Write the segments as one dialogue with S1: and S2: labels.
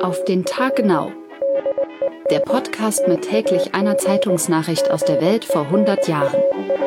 S1: Auf den Tag genau. Der Podcast mit täglich einer Zeitungsnachricht aus der Welt vor 100 Jahren.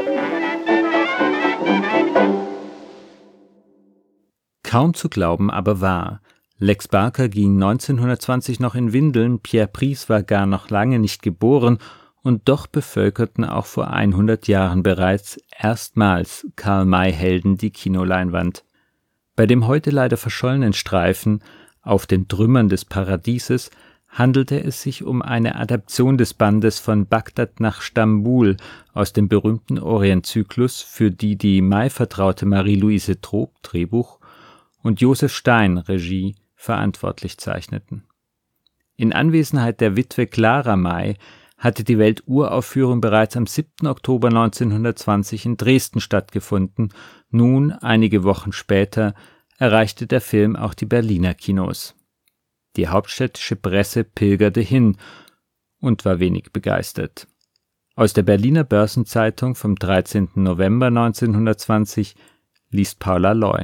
S2: Kaum zu glauben, aber wahr. Lex Barker ging 1920 noch in Windeln, Pierre Brice war gar noch lange nicht geboren und doch bevölkerten auch vor 100 Jahren bereits erstmals Karl-May-Helden die Kinoleinwand. Bei dem heute leider verschollenen Streifen Auf den Trümmern des Paradieses handelte es sich um eine Adaption des Bandes Von Bagdad nach Stambul aus dem berühmten Orientzyklus, für die May-vertraute Marie-Louise Troop Drehbuch und Josef Stein Regie verantwortlich zeichneten. In Anwesenheit der Witwe Clara May hatte die Welturaufführung bereits am 7. Oktober 1920 in Dresden stattgefunden. Nun, einige Wochen später, erreichte der Film auch die Berliner Kinos. Die hauptstädtische Presse pilgerte hin und war wenig begeistert. Aus der Berliner Börsenzeitung vom 13. November 1920 liest Paula Loy.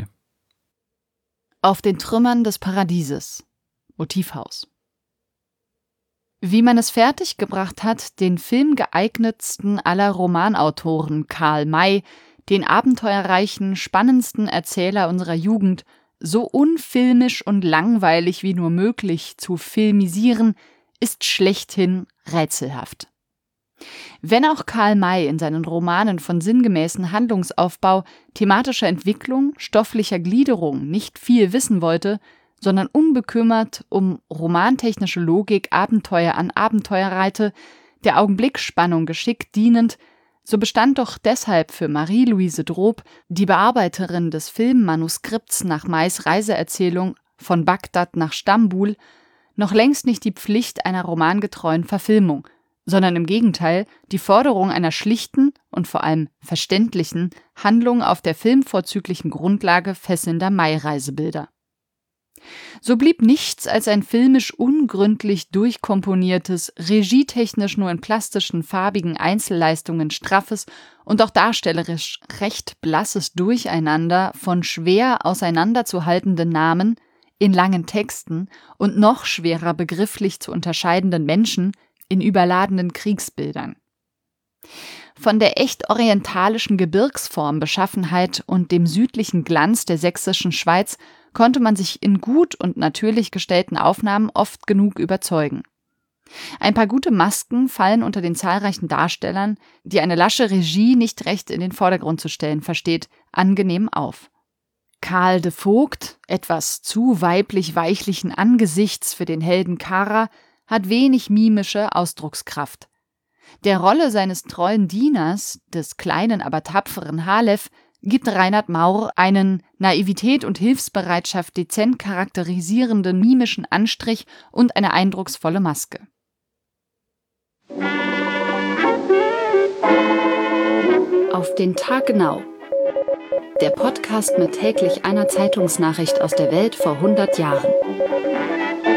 S1: Auf den Trümmern des Paradieses. Motivhaus. Wie man es fertiggebracht hat, den filmgeeignetsten aller Romanautoren, Karl May, den abenteuerreichen, spannendsten Erzähler unserer Jugend, so unfilmisch und langweilig wie nur möglich zu filmisieren, ist schlechthin rätselhaft. Wenn auch Karl May in seinen Romanen von sinngemäßen Handlungsaufbau, thematischer Entwicklung, stofflicher Gliederung nicht viel wissen wollte, sondern unbekümmert um romantechnische Logik Abenteuer an Abenteuer reihte, der Augenblicksspannung geschickt dienend, so bestand doch deshalb für Marie-Louise Droop, die Bearbeiterin des Filmmanuskripts nach Mays Reiseerzählung Von Bagdad nach Stambul, noch längst nicht die Pflicht einer romangetreuen Verfilmung, sondern im Gegenteil die Forderung einer schlichten und vor allem verständlichen Handlung auf der filmvorzüglichen Grundlage fesselnder May-Reisebilder. So blieb nichts als ein filmisch ungründlich durchkomponiertes, regietechnisch nur in plastischen, farbigen Einzelleistungen straffes und auch darstellerisch recht blasses Durcheinander von schwer auseinanderzuhaltenden Namen in langen Texten und noch schwerer begrifflich zu unterscheidenden Menschen in überladenen Kriegsbildern. Von der echt orientalischen Gebirgsform, Beschaffenheit und dem südlichen Glanz der sächsischen Schweiz konnte man sich in gut und natürlich gestellten Aufnahmen oft genug überzeugen. Ein paar gute Masken fallen unter den zahlreichen Darstellern, die eine lasche Regie nicht recht in den Vordergrund zu stellen versteht, angenehm auf. Karl de Vogt, etwas zu weiblich-weichlichen Angesichts für den Helden Kara, hat wenig mimische Ausdruckskraft. Der Rolle seines treuen Dieners, des kleinen, aber tapferen Halef, gibt Reinhard Maur einen Naivität und Hilfsbereitschaft dezent charakterisierenden mimischen Anstrich und eine eindrucksvolle Maske. Auf den Tag genau. Der Podcast mit täglich einer Zeitungsnachricht aus der Welt vor 100 Jahren.